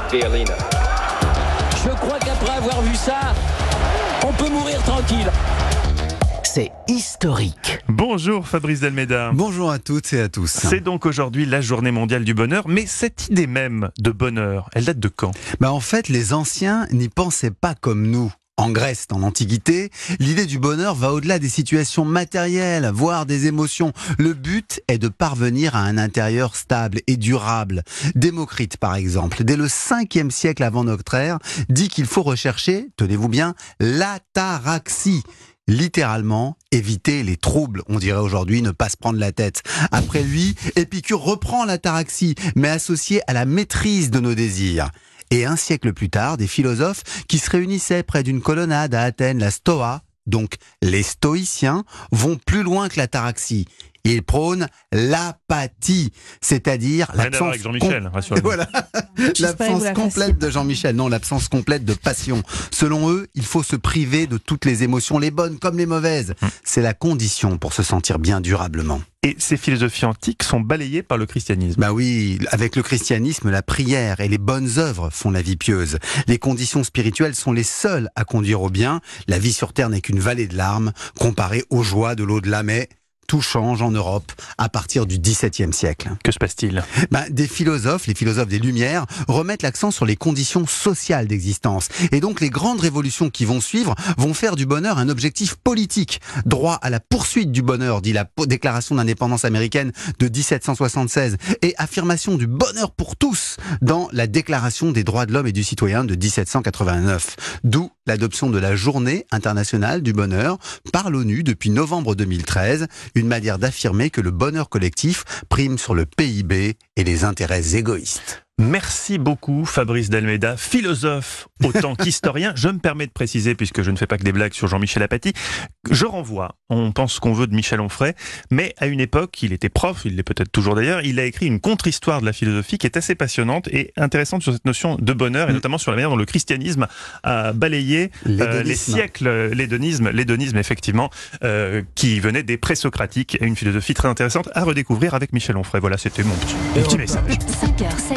Bielina. Je crois qu'après avoir vu ça, on peut mourir tranquille. C'est historique. Bonjour Fabrice Delméda. Bonjour à toutes et à tous. C'est donc aujourd'hui la journée mondiale du bonheur, mais cette idée même de bonheur, elle date de quand ? En fait, les anciens n'y pensaient pas comme nous. En Grèce, dans l'Antiquité, l'idée du bonheur va au-delà des situations matérielles, voire des émotions. Le but est de parvenir à un intérieur stable et durable. Démocrite, par exemple, dès le 5e siècle avant notre ère, dit qu'il faut rechercher, tenez-vous bien, l'ataraxie. Littéralement, éviter les troubles. On dirait aujourd'hui ne pas se prendre la tête. Après lui, Épicure reprend l'ataraxie, mais associée à la maîtrise de nos désirs. Et un siècle plus tard, des philosophes qui se réunissaient près d'une colonnade à Athènes, la Stoa, donc les stoïciens, vont plus loin que l'ataraxie. Ils prônent l'apathie, c'est-à-dire l'absence avec Jean-Michel, rassurez-vous. Voilà. L'absence complète de Jean-Michel, non, l'absence complète de passion. Selon eux, il faut se priver de toutes les émotions, les bonnes comme les mauvaises. C'est la condition pour se sentir bien durablement. Et ces philosophies antiques sont balayées par le christianisme. Oui, avec le christianisme, la prière et les bonnes œuvres font la vie pieuse. Les conditions spirituelles sont les seules à conduire au bien. La vie sur terre n'est qu'une vallée de larmes comparée aux joies de l'au-delà, mais tout change en Europe à partir du XVIIe siècle. Que se passe-t-il ? Des philosophes, les philosophes des Lumières, remettent l'accent sur les conditions sociales d'existence. Et donc les grandes révolutions qui vont suivre vont faire du bonheur un objectif politique. Droit à la poursuite du bonheur, dit la déclaration d'indépendance américaine de 1776, et affirmation du bonheur pour tous dans la déclaration des droits de l'homme et du citoyen de 1789. D'où l'adoption de la Journée internationale du bonheur par l'ONU depuis novembre 2013, une manière d'affirmer que le bonheur collectif prime sur le PIB et les intérêts égoïstes. Merci beaucoup Fabrice Delméda, philosophe autant qu'historien. Je me permets de préciser, puisque je ne fais pas que des blagues sur Jean-Michel Apathy, je renvoie, on pense ce qu'on veut de Michel Onfray, mais à une époque, il était prof, il l'est peut-être toujours d'ailleurs, il a écrit une contre-histoire de la philosophie qui est assez passionnante et intéressante sur cette notion de bonheur, et notamment sur la manière dont le christianisme a balayé les siècles, l'hédonisme effectivement, qui venait des présocratiques, et une philosophie très intéressante à redécouvrir avec Michel Onfray. Voilà, c'était mon petit message. 5h,